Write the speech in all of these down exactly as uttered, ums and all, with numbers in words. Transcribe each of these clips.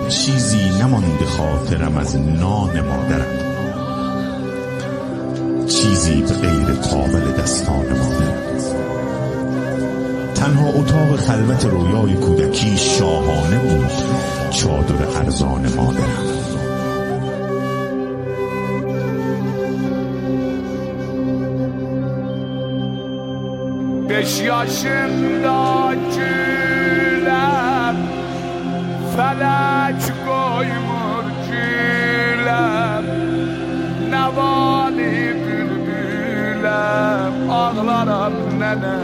چیزی نمانده خاطرم از نان مادرم، چیزی به غیر قابل دستان مادرم. تنها اتاق خلوت رویای کودکی شاهانه بود چادر ارزان مادرم. Beş yaşında güler, felek koymur güler, nevali bülbüler, ağlaram nene.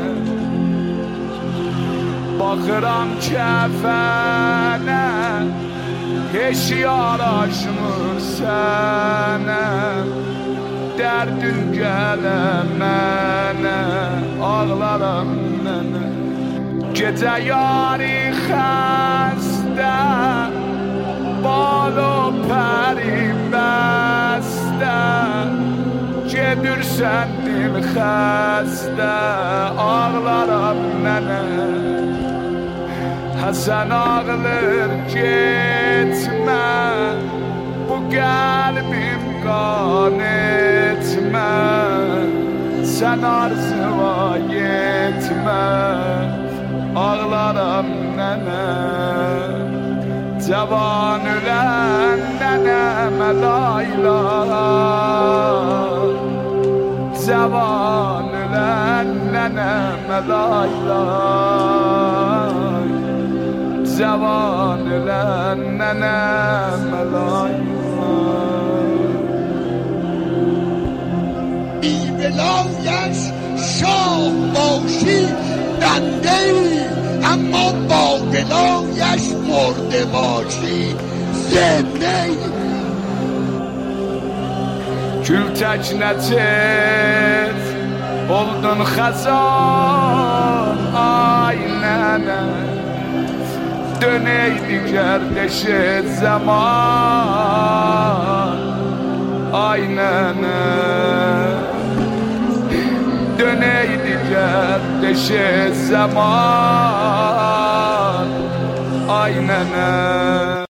Bakıram kefene, hiç yaraşmır sene. Derdin gelemene, ağlaram nene. Gece yari xəstə, balo pərim bəstə, gedirsən dil xəstə, ağlaram nene. Həsən ağlar getmə, bu qəlbim qan etmə, sən arzuva yetmə, ağlaram nənə. Cavan ölən nənəmə layla, cavan ölən nənəmə layla, cavan ölən nənəmə layla. ولایش شاه باشی بنده ای، اما با ولایش مرده باشی زنده ای. Gül təknəçir oldun xəzan, ay nənə. Döneydi gərdeşi zaman, ay nənə. Döneydi gərdeşi zaman, ay nənə.